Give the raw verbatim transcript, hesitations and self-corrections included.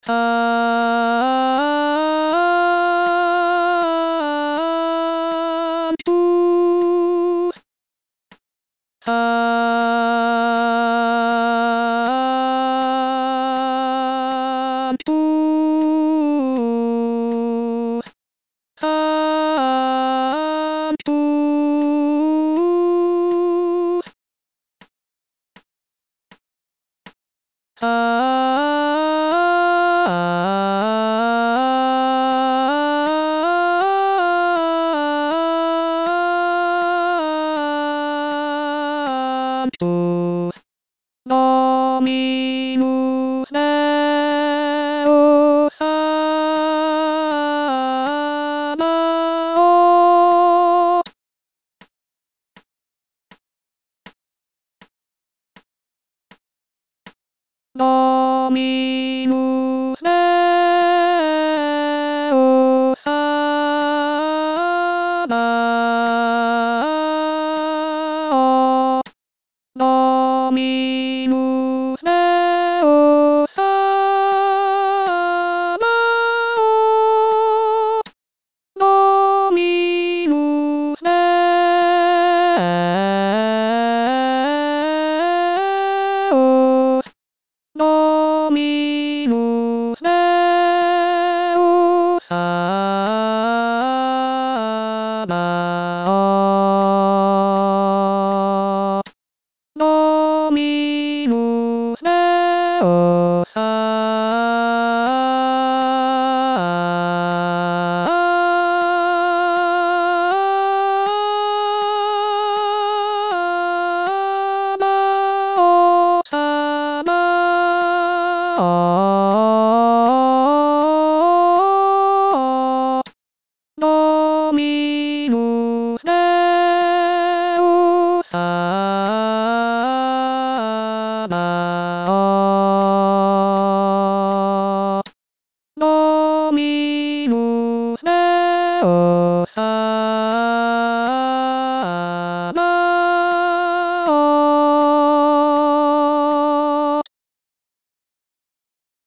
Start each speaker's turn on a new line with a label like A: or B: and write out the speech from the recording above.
A: さんぷさんぷさんぷさんぷドミヌスデウスサバオドミヌスデウスサバオドミヌスデウスサバオドミヌスデウスドミヌスデウスサバオドミヌスデウスサバオサバオドミ